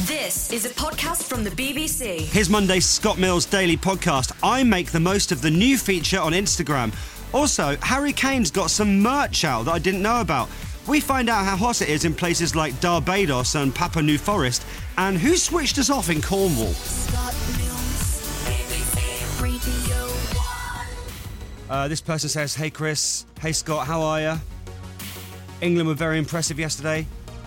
This is a podcast from the BBC. Here's Monday's Scott Mills Daily Podcast. I make the most of the new feature on Instagram. Also, Harry Kane's got some merch out that I didn't know about. We find out how hot it is in places like Barbados and Papua New Forest, and who switched us off in Cornwall. Scott Mills, BBC Radio 1. This person says, "Hey Chris, hey Scott, how are you? England were very impressive yesterday."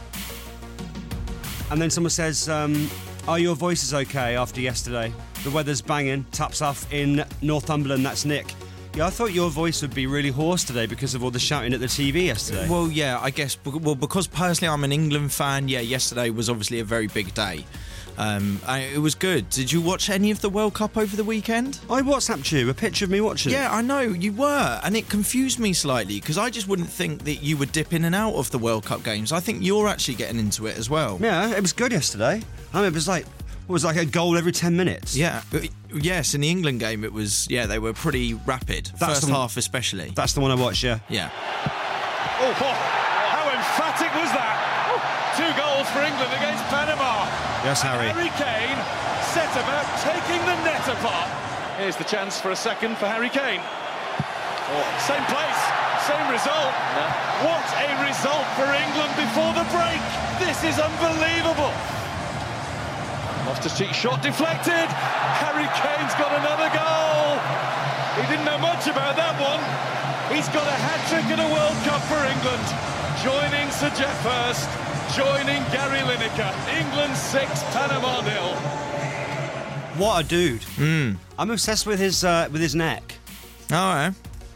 And then someone says, "Are your voices okay after yesterday? The weather's banging. Taps off in Northumberland, that's Nick. Yeah, I thought your voice would be really hoarse today because of all the shouting at the TV yesterday." Well, yeah, I guess. Well, because personally I'm an England fan, yeah, yesterday was obviously a very big day. It was good. Did you watch any of the World Cup over the weekend? I WhatsApped you a picture of me watching it. Yeah, I know, you were. And it confused me slightly because I just wouldn't think that you would dip in and out of the World Cup games. I think you're actually getting into it as well. Yeah, it was good yesterday. I mean, it was like a goal every 10 minutes. Yeah. Yes, in the England game it was, yeah, they were pretty rapid. First half especially. That's the one I watched, yeah. Yeah. Oh, how emphatic was that? 2 goals for England against Panama. Yes, Harry. Harry Kane set about taking the net apart. Here's the chance for a second for Harry Kane. Same place, same result. What a result for England before the break. This is unbelievable. Loftus-Cheek shot deflected. Harry Kane's got another goal. He didn't know much about that one. He's got a hat-trick at a World Cup for England. Joining Sir Geoff Hurst, joining Gary Lineker. England 6, Panama 0. What a dude. I'm obsessed with his neck. All right.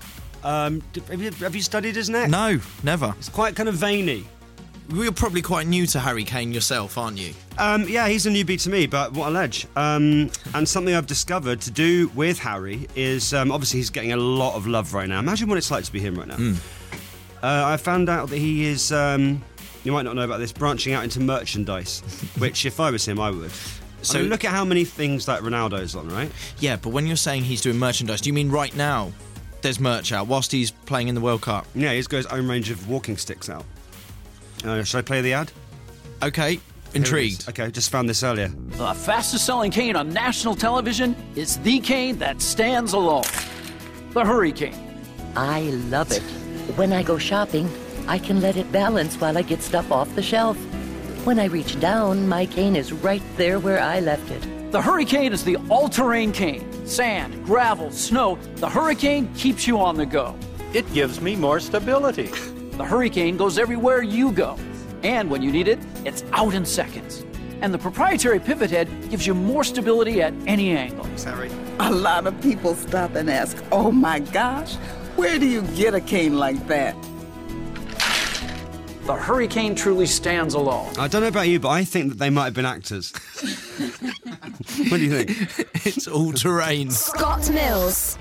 Have you studied his neck? No, never. It's quite kind of veiny. You're probably quite new to Harry Kane yourself, aren't you? Yeah, he's a newbie to me, but what a ledge. And something I've discovered to do with Harry is, obviously he's getting a lot of love right now. Imagine what it's like to be him right now. I found out that he is, you might not know about this, branching out into merchandise, which if I was him, I would. So look at how many things that Ronaldo's on, right? Yeah, but when you're saying he's doing merchandise, do you mean right now there's merch out whilst he's playing in the World Cup? Yeah, he's got his own range of walking sticks out. Should I play the ad? Okay, intrigued. Okay, just found this earlier. The fastest-selling cane on national television is the cane that stands alone. The Hurricane. I love it. When I go shopping, I can let it balance while I get stuff off the shelf. When I reach down, my cane is right there where I left it. The Hurricane is the all-terrain cane. Sand, gravel, snow, the Hurricane keeps you on the go. It gives me more stability. The Hurricane goes everywhere you go. And when you need it, it's out in seconds. And the proprietary pivot head gives you more stability at any angle. Sorry. A lot of people stop and ask, "Oh my gosh, where do you get a cane like that?" The Hurricane truly stands alone. I don't know about you, but I think that they might have been actors. What do you think? It's all terrain. Scott Mills.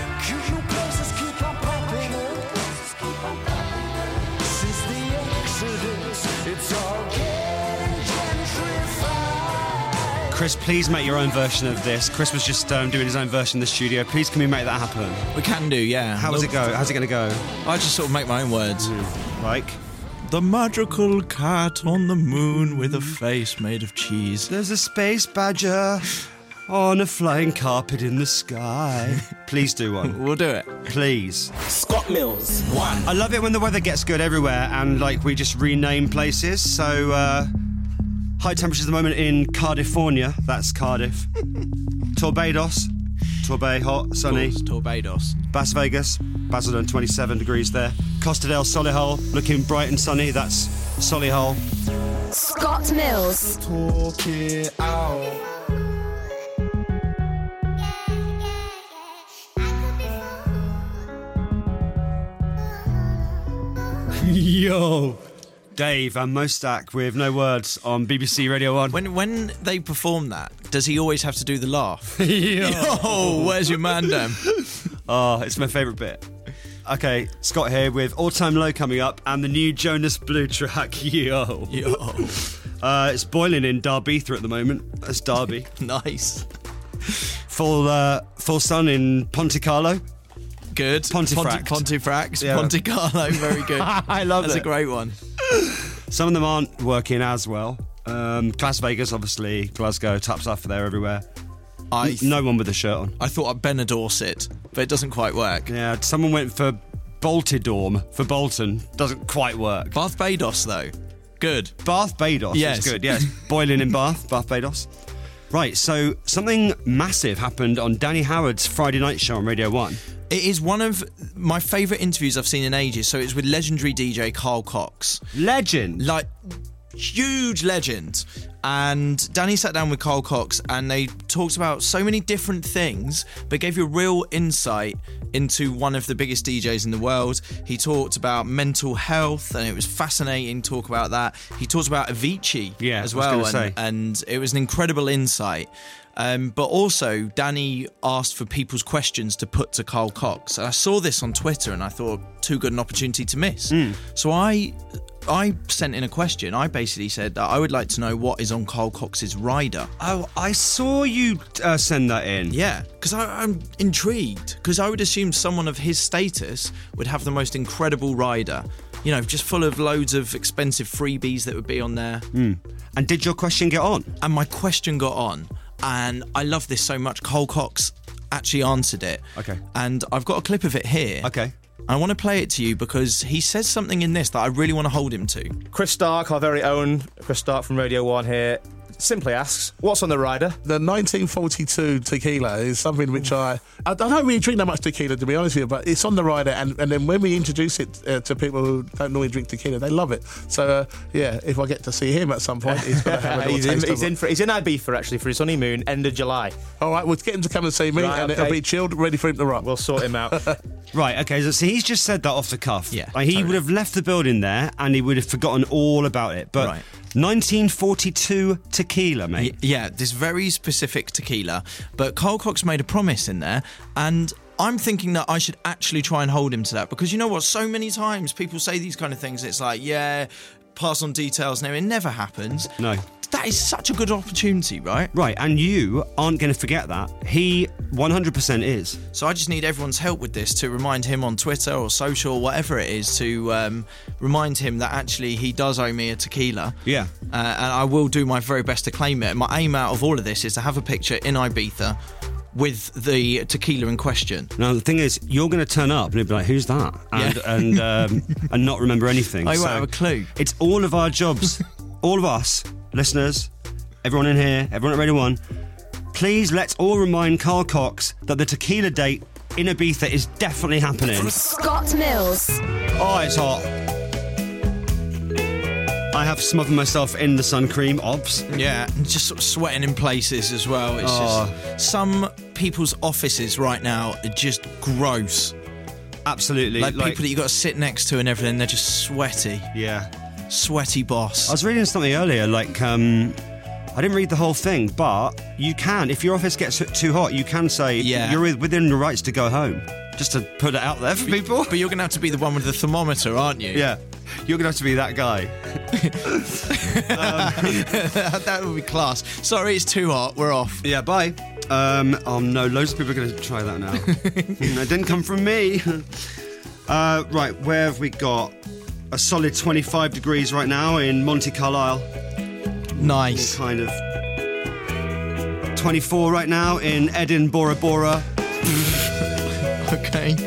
Chris, please make your own version of this. Chris was just doing his own version in the studio. Please, can we make that happen? We can do, yeah. How does it go? How's it going to go? I just sort of make my own words. Like? The magical cat on the moon with a face made of cheese. There's a space badger on a flying carpet in the sky. Please do one. We'll do it. Please. Scott Mills. 1. I love it when the weather gets good everywhere and, we just rename places. So, high temperatures at the moment in Cardifornia. That's Cardiff. Torbados. Torbay, hot, sunny. Torbados. Las Vegas. Basildon, 27 degrees there. Costa del Solihull, looking bright and sunny. That's Solihull. Scott Mills. Talk it out. Yo. Dave and Mostak with No Words on BBC Radio 1. When they perform that, does he always have to do the laugh? Yo, where's your man, Dan? Oh, it's my favourite bit. Okay, Scott here with All Time Low coming up and the new Jonas Blue track, Yo. It's boiling in Darbetha at the moment. That's Derby. Nice. Full sun in Ponte Carlo. Good. Pontefract. Yeah. Ponte Carlo, very good. I love That's it. a great one. Some of them aren't working as well. Las Vegas, obviously. Glasgow, tap stuff there everywhere. No one with a shirt on. I thought I'd Benidorm, but it doesn't quite work. Yeah, someone went for Boltidorm for Bolton. Doesn't quite work. Bath Bados, though. Good. Bath Bados is good, yes. Boiling in Bath Bados. Right, so something massive happened on Danny Howard's Friday night show on Radio 1. It is one of my favourite interviews I've seen in ages. So it's with legendary DJ Carl Cox. Legend? Like, huge legend. And Danny sat down with Carl Cox and they talked about so many different things, but gave you a real insight into one of the biggest DJs in the world. He talked about mental health and it was fascinating to talk about that. He talked about Avicii as well, and it was an incredible insight. But also, Danny asked for people's questions to put to Carl Cox. And I saw this on Twitter and I thought, too good an opportunity to miss. So I sent in a question. I basically said that I would like to know what is on Carl Cox's rider. Oh, I saw you send that in. Yeah, because I'm intrigued. Because I would assume someone of his status would have the most incredible rider. You know, just full of loads of expensive freebies that would be on there. And did your question get on? And my question got on. And I love this so much. Carl Cox actually answered it. Okay. And I've got a clip of it here. Okay. I want to play it to you because he says something in this that I really want to hold him to. Chris Stark, our very own Chris Stark from Radio 1 here, simply asks, what's on the rider? The 1942 tequila is something which I don't really drink that much tequila, to be honest with you, but it's on the rider, and then when we introduce it to people who don't normally drink tequila, they love it. So, if I get to see him at some point, he's going to have a little taste of it. He's in Ibiza, actually, for his honeymoon, end of July. All right, we'll get him to come and see me, it'll be chilled, ready for him to rock. We'll sort him out. Right, okay, so he's just said that off the cuff. Yeah, like, he would have left the building there and he would have forgotten all about it. But 1942 tequila, mate. Yeah, this very specific tequila. But Carl Cox made a promise in there, and I'm thinking that I should actually try and hold him to that, because you know what? So many times people say these kind of things. It's like, pass on details. No, it never happens. No. That is such a good opportunity, right? Right, and you aren't going to forget that. He 100% is. So I just need everyone's help with this to remind him on Twitter or social, whatever it is, to remind him that actually he does owe me a tequila. Yeah. And I will do my very best to claim it. My aim out of all of this is to have a picture in Ibiza with the tequila in question. Now, the thing is, you're going to turn up and you'll be like, who's that? And not remember anything. I won't have a clue. It's all of our jobs, all of us, listeners, everyone in here, everyone at Radio 1, please let's all remind Carl Cox that the tequila date in Ibiza is definitely happening. From Scott Mills. Oh, it's hot. I have smothered myself in the sun cream, obs. Yeah, and just sort of sweating in places as well. It's just some people's offices right now are just gross. Absolutely. Like people that you've got to sit next to and everything, they're just sweaty. Yeah. Sweaty boss. I was reading something earlier, I didn't read the whole thing, but you can, if your office gets too hot, you can say you're within your rights to go home. Just to put it out there for people. But you're going to have to be the one with the thermometer, aren't you? Yeah. You're going to have to be that guy. That would be class. Sorry, it's too hot. We're off. Yeah, bye. Oh no, loads of people are going to try that now. It didn't come from me. Right, where have we got? A solid 25 degrees right now in Monte Carlisle. Nice. Kind of 24 right now in Edinburgh, Bora. Okay.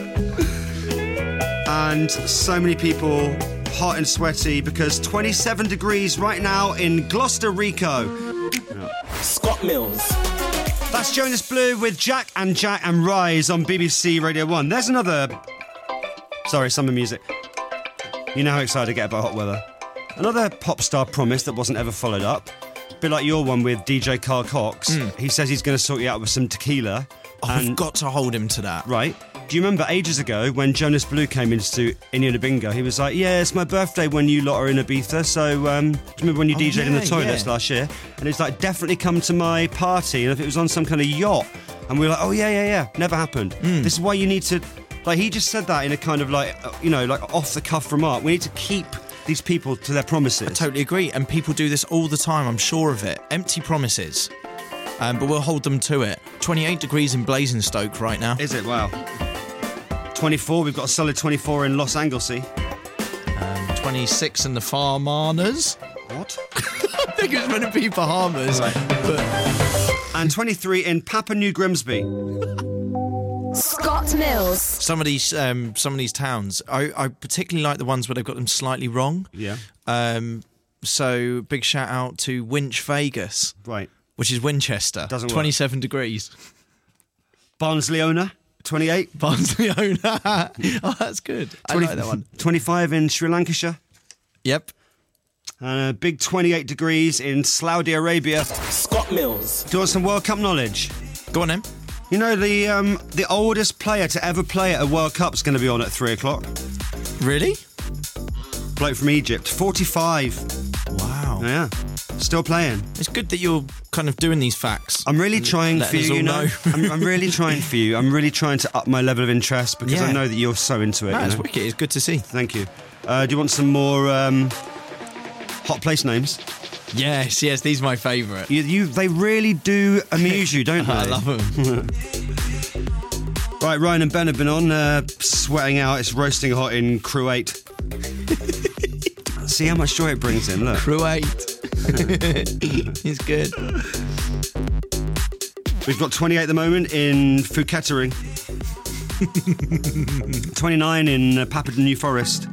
And so many people hot and sweaty because 27 degrees right now in Gloucester, Rico. Scott Mills. That's Jonas Blue with Jack and Rise on BBC Radio 1. There's another... Sorry, summer music. You know how excited I get about hot weather. Another pop star promise that wasn't ever followed up. A bit like your one with DJ Carl Cox. He says he's going to sort you out with some tequila. Oh, we've got to hold him to that. Right. Do you remember ages ago when Jonas Blue came into India Bingo? He was like, yeah, it's my birthday when you lot are in Ibiza. So, do you remember when you DJ'd in the toilets last year? And it's like, definitely come to my party. And if it was on some kind of yacht. And we were like, oh, yeah. Never happened. This is why you need to... Like, he just said that in a kind of like, off-the-cuff remark. We need to keep these people to their promises. I totally agree. And people do this all the time, I'm sure of it. Empty promises. But we'll hold them to it. 28 degrees in Basingstoke right now. Is it? Wow. 24. We've got a solid 24 in Los Angeles. 26 in the Farmers. What? think it was meant to be Bahamas. But... And 23 in Papua New Grimsby. Scott Mills. Some of these towns, I particularly like the ones where they've got them slightly wrong. Yeah. So big shout out to Winch Vegas. Right. Which is Winchester. Doesn't 27 degrees. Barnes-Leona, 28. Barnes-Leona. Oh, that's good. I like that one. 25 in Sri Lancashire. Yep. And a big 28 degrees in Saudi Arabia. Scott Mills. Do you want some World Cup knowledge? Go on then. You know, the oldest player to ever play at a World Cup's going to be on at 3 o'clock. Really? Bloke from Egypt, 45. Wow. Yeah. Still playing. It's good that you're kind of doing these facts. I'm really trying for you, you know. I'm really trying for you. I'm really trying to up my level of interest because I know that you're so into it. No, it's wicked. It's good to see. Thank you. Do you want some more hot place names? Yes, these are my favourite. They really do amuse you, don't they? I love them. Right, Ryan and Ben have been on, sweating out. It's roasting hot in Crew 8. See how much joy it brings in, look. Crew 8. He's good. We've got 28 at the moment in Phukettering. 29 in Papua New Forest.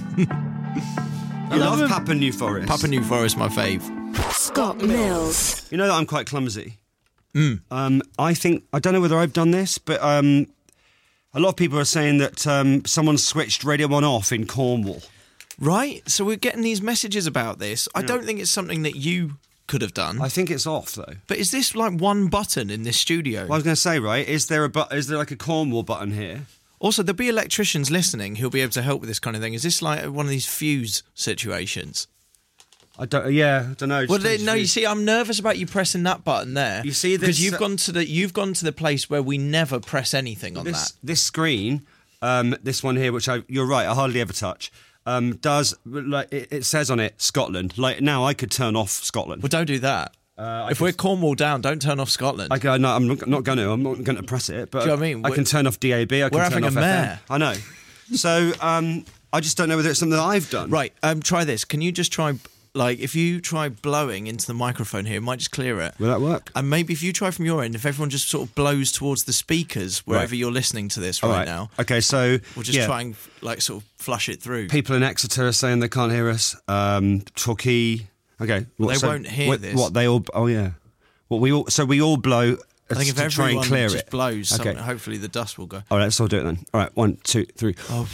I love Papua New Forest. Papua New Forest, my fave. Scott Mills. You know that I'm quite clumsy. I don't know whether I've done this, but a lot of people are saying that someone switched Radio 1 off in Cornwall. Right, so we're getting these messages about this. I don't think it's something that you could have done. I think it's off, though. But is this like one button in this studio? Well, I was going to say, right, is there like a Cornwall button here? Also, there'll be electricians listening who'll be able to help with this kind of thing. Is this like one of these fuse situations? I don't know. Well, you see, I'm nervous about you pressing that button there. You see this? Because you've gone to the place where we never press anything on that. This screen, this one here, which you're right, I hardly ever touch. Does like it says on it Scotland? Like now, I could turn off Scotland. Well, don't do that. If we're Cornwall down, don't turn off Scotland. No, I'm not going to. I'm not going to press it. But do you know what I mean? I can turn off DAB. I can turn off FM. I know. So I just don't know whether it's something that I've done. Right. Try this. Can you just try? Like, if you try blowing into the microphone here, it might just clear it. Will that work? And maybe if you try from your end, if everyone just sort of blows towards the speakers wherever you're listening to this right now. Okay, so we'll just try and like sort of flush it through. People in Exeter are saying they can't hear us. Torquay. Okay, they won't hear this. What they all? Oh yeah. What we all? So we all blow. I think if to try and clear just it. blows, hopefully the dust will go. All right, let's all do it then. All right, 1, 2, 3. Oh.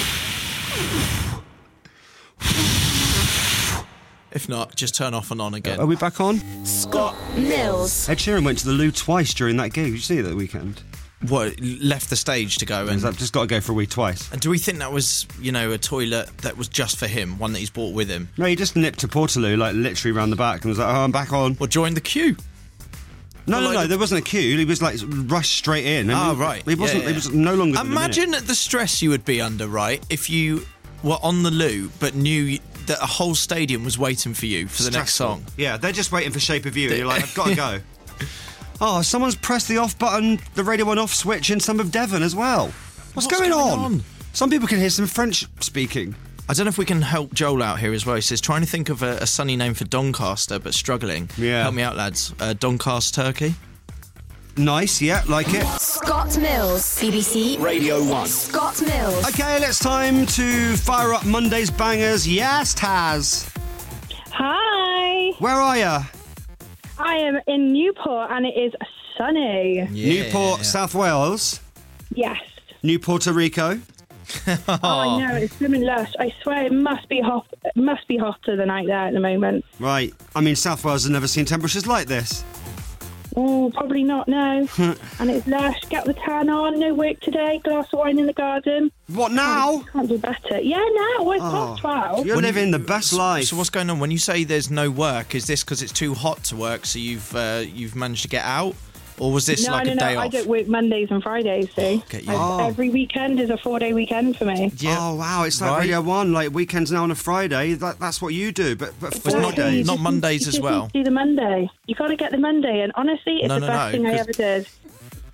If not, just turn off and on again. Are we back on? Scott Mills. Ed Sheeran went to the loo twice during that gig. Did you see that weekend? What, left the stage to go? And I've just got to go for a wee twice. And do we think that was, a toilet that was just for him, one that he's brought with him? No, he just nipped to Portaloo, like literally round the back, and was like, "Oh, I'm back on." Or joined the queue? No, there wasn't a queue. He was like rushed straight in. Right. He wasn't. He was no longer. Imagine the stress you would be under, right? If you were on the loo but knew that a whole stadium was waiting for you for the next song. Yeah, they're just waiting for Shape of You. You're like, I've got to go. Oh, someone's pressed the off button, the Radio 1 off switch in some of Devon as well. What's going on? Some people can hear some French speaking. I don't know if we can help Joel out here as well. He says, trying to think of a sunny name for Doncaster, but struggling. Yeah. Help me out, lads. Doncaster Turkey. Nice, yeah, like it. Scott Mills, BBC Radio 1. Scott Mills. Okay, it's time to fire up Monday's bangers. Yes, Taz. Hi. Where are you? I am in Newport and it is sunny. Yeah. Newport, South Wales. Yes. New Puerto Rico. Oh, I know, it's swimming lush. I swear it must be hot. It must be hotter than out there at the moment. Right. I mean, South Wales has never seen temperatures like this. Oh, probably not, no. And it's lush. Get the tan on. No work today. Glass of wine in the garden. What now? Can't do better. Yeah, now. It's past 12. You're living the best life. So what's going on? When you say there's no work, is this because it's too hot to work, so you've managed to get out? Or was this like a day off? I don't work Mondays and Fridays, see. Every weekend is a 4-day weekend for me. Yeah. Oh, wow. It's like Radio 1, like weekends now on a Friday. That's what you do, but 4 days. Not Mondays as well. Do the Monday. You got to get the Monday, and honestly, it's the best thing I ever did.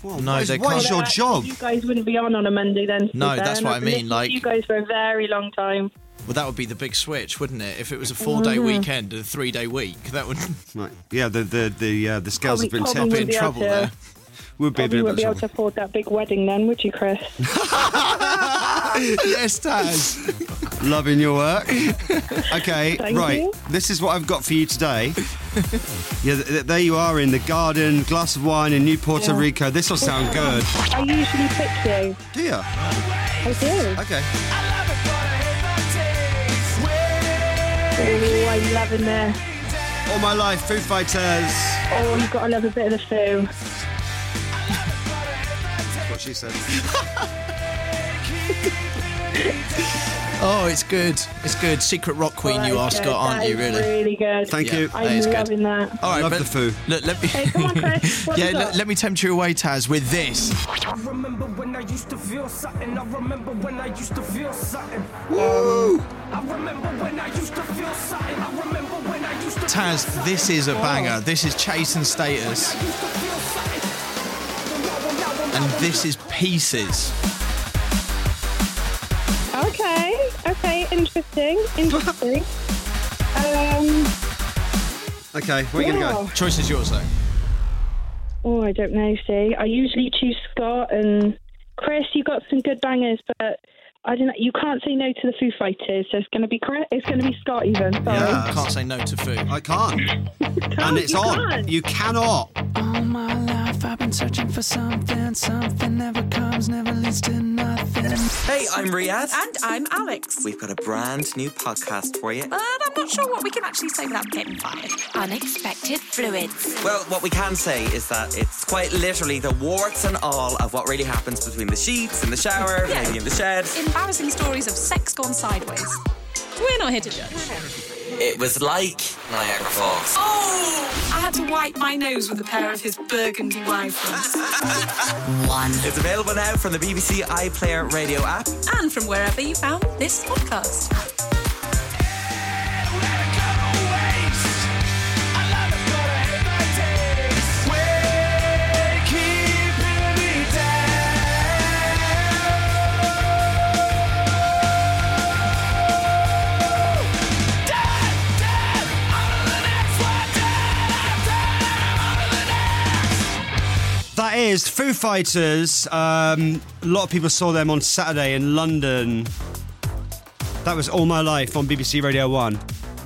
Well, No, they what can't. is your job? You guys wouldn't be on a Monday then. to be No, fair, that's and what I've I been mean, listening to like- you guys for a very long time. Well, that would be the big switch, wouldn't it? If it was a 4-day weekend and a 3-day week, that would Right. Yeah, the scales have been Probably tipped. be in be able trouble to- there. Would be a Probably bit wouldn't of be able to trouble. afford that big wedding then, would you, Chris? Yes, Taz. Loving your work. Okay, Thank right. you. This is what I've got for you today. Yeah, there you are in the garden, glass of wine in New Puerto Yeah. Rico. This will sound good. I usually pick you. Do you? I do. Okay. Oh, I'm loving this. All my life, Foo Fighters. Oh, you've got to love a bit of the Foo. That's what she said. Oh, it's good. It's good. Secret rock queen you are, Okay, Scott, aren't that you, is really? really good. Thank Yeah. you. That I'm is good. loving that. All right, Love but the Foo. Look, let me. Hey, come on, Chris. What yeah, you got? let me tempt you away, Taz, with this. I remember when I used to feel something. I remember when I used to feel something. Woo! I remember when I used to feel something. I remember when I used to Taz, this is a banger. This is Chase and Status. And this is Pieces. Okay, interesting. Okay, where are you going to go? Choice is yours, though. Oh, I don't know, see. I usually choose Scott and Chris, you got some good bangers, but I don't know. You can't say no to the Foo Fighters, so it's going to be Chris. It's going to be Scott even. Sorry. Yeah. Can't say no to food. I can't. And it's you on. can't. You cannot. All my life I've been searching for something. Something never comes, never leads to nothing. Hey, I'm Riyadh. And I'm Alex. We've got a brand new podcast for you. But I'm not sure what we can actually say without getting fired. Unexpected fluids. Well, what we can say is that it's quite literally the warts and all of what really happens between the sheets, in the shower, Yeah. maybe in the shed. Embarrassing stories of sex gone sideways. We're not here to judge. It was like Niagara Falls. Oh! I had to wipe my nose with a pair of his burgundy wyverns. It's available now from the BBC iPlayer radio app. And from wherever you found this podcast. That is Foo Fighters. A lot of people saw them on Saturday in London. That was All My Life on BBC Radio 1.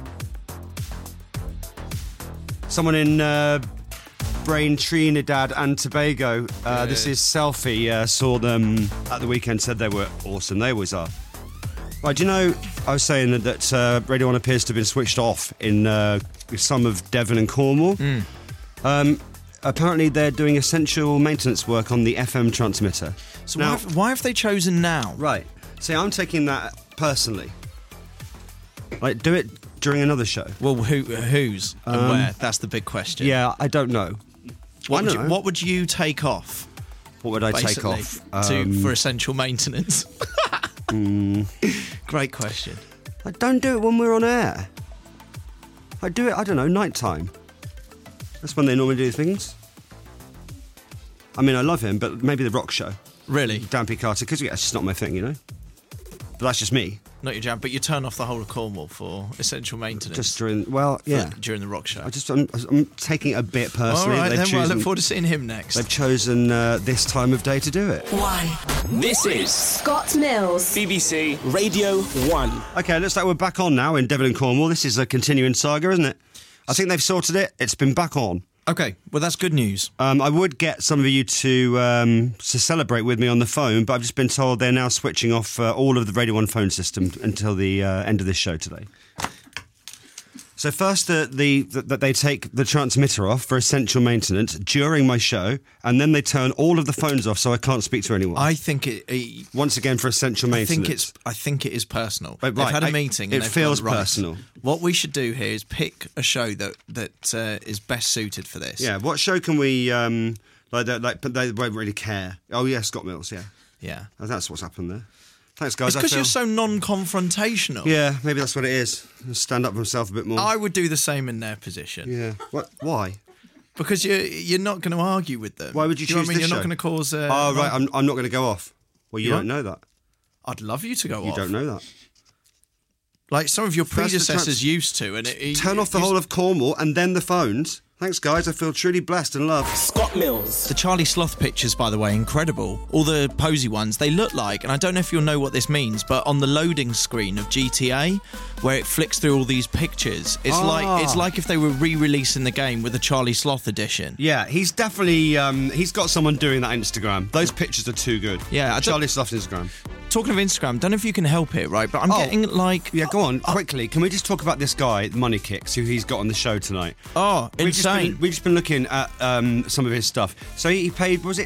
Someone in Trinidad and Tobago. This is Selfie. Saw them at the weekend, said they were awesome. They always are. Right, do you know, I was saying that Radio 1 appears to have been switched off in some of Devon and Cornwall. Apparently they're doing essential maintenance work on the FM transmitter. So now, why have they chosen now? Right. See, I'm taking that personally. Like, do it during another show. Well, whose and where? That's the big question. Yeah, I don't know. What would you take off? What would I take basically, off? for essential maintenance? Great question. I don't do it when we're on air. I do it, I don't know, nighttime. That's when they normally do things. I mean, I love him, but maybe the rock show. Really? Dan P. Carter, because it's just not my thing, you know? But that's just me. Not your jam, but you turn off the whole of Cornwall for essential maintenance. Just during, well, yeah. During the rock show. I'm taking it a bit personally. All right, then. Chosen, I look forward to seeing him next. They've chosen this time of day to do it. This is Scott Mills. BBC Radio 1. Okay, looks like we're back on now in Devon and Cornwall. This is a continuing saga, isn't it? I think they've sorted it. It's been back on. Okay, well, that's good news. I would get some of you to celebrate with me on the phone, but I've just been told they're now switching off all of the Radio 1 phone system until the end of this show today. So first, that they take the transmitter off for essential maintenance during my show, and then they turn all of the phones off so I can't speak to anyone. I think once again for essential maintenance. I think it is personal. Right, They've had a meeting. And it they've feels got it right. personal. What we should do here is pick a show that is best suited for this. Yeah, what show can we but they won't really care. Oh yeah, Scott Mills. Yeah, yeah. Oh, that's what's happened there. Thanks, guys. It's because you're so non-confrontational. Yeah, maybe that's what it is. Stand up for himself a bit more. I would do the same in their position. Yeah. What? Why? Because you're not going to argue with them. Why would you Do know choose what I mean? this You're show? not going to cause... oh, right, I'm not going to go off. Well, you You don't know that. I'd love you to go off. You don't know that. Like some of your First the predecessors used to. And Turn off the whole of Cornwall and then the phones. Thanks, guys. I feel truly blessed and loved. Scott Mills. The Charlie Sloth pictures, by the way, incredible. All the posy ones, they look like, and I don't know if you'll know what this means, but on the loading screen of GTA, where it flicks through all these pictures, it's like if they were re-releasing the game with a Charlie Sloth edition. Yeah, he's definitely he's got someone doing that Instagram. Those pictures are too good. Yeah, Charlie Sloth Instagram. Talking of Instagram, don't know if you can help it, right? But I'm getting like... Yeah, go on, quickly. Can we just talk about this guy, Money Kicks, who he's got on the show tonight? Oh, insane. We've just been looking at some of his stuff. So he paid, was it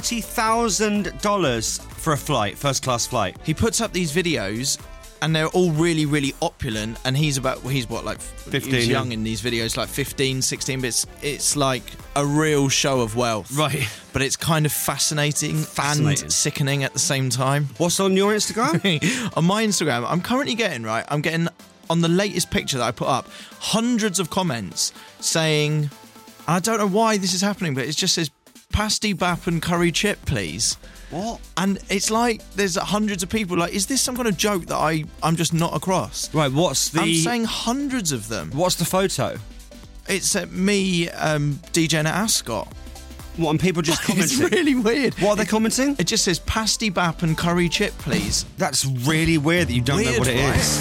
$30,000 for a flight, first-class flight? He puts up these videos... And they're all really, really opulent. And he's what, like 15? He's young in these videos, like 15, 16. But it's like a real show of wealth. Right. But it's kind of fascinating and sickening at the same time. What's on your Instagram? On my Instagram, I'm currently getting, on the latest picture that I put up, hundreds of comments saying, I don't know why this is happening, but it just says, pasty, bap and curry chip, please. What? And it's like there's hundreds of people like, is this some kind of joke that I'm just not across? Right, what's the... I'm saying hundreds of them. What's the photo? It's me DJing at Ascot. What, and people just commenting? It's really weird. What are they commenting? It just says pasty, bap and curry chip, please. That's really weird that you don't know what it is.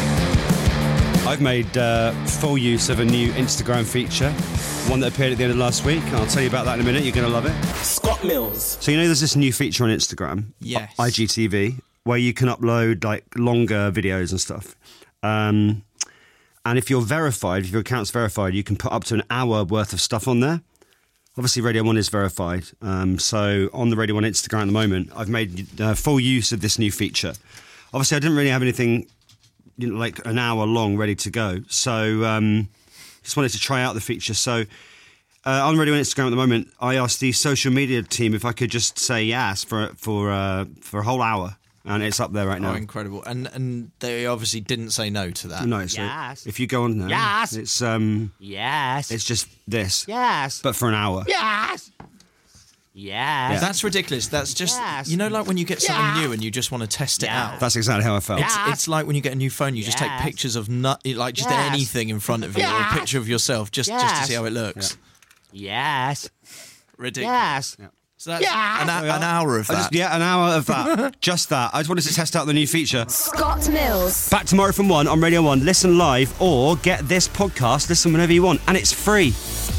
I've made full use of a new Instagram feature, one that appeared at the end of last week. I'll tell you about that in a minute. You're going to love it. Scott Mills. So you know there's this new feature on Instagram, yes, IGTV, where you can upload like longer videos and stuff. And if you're verified, if your account's verified, you can put up to an hour worth of stuff on there. Obviously, Radio 1 is verified. So on the Radio 1 Instagram at the moment, I've made full use of this new feature. Obviously, I didn't really have anything like an hour long ready to go. So just wanted to try out the feature. So on Radio 1 Instagram at the moment, I asked the social media team if I could just say yes for a whole hour. And it's up there right now. Oh, incredible. And they obviously didn't say no to that. No, so Yes. if you go on there, Yes. it's Yes. it's just this. Yes. But for an hour. Yes. Yes. That's ridiculous. That's just, Yes. you know, like when you get something Yeah. new and you just want to test it out. That's exactly how I felt. It's like when you get a new phone, you just take Yes. pictures of just Yes. anything in front of you, or a Yes. picture of yourself, just to Yes. see how it looks. Yes. Ridiculous. Yes. So that's an hour of that. An hour of that. Just that. I just wanted to test out the new feature. Scott Mills. Back tomorrow from 1 on Radio 1. Listen live or get this podcast. Listen whenever you want. And it's free.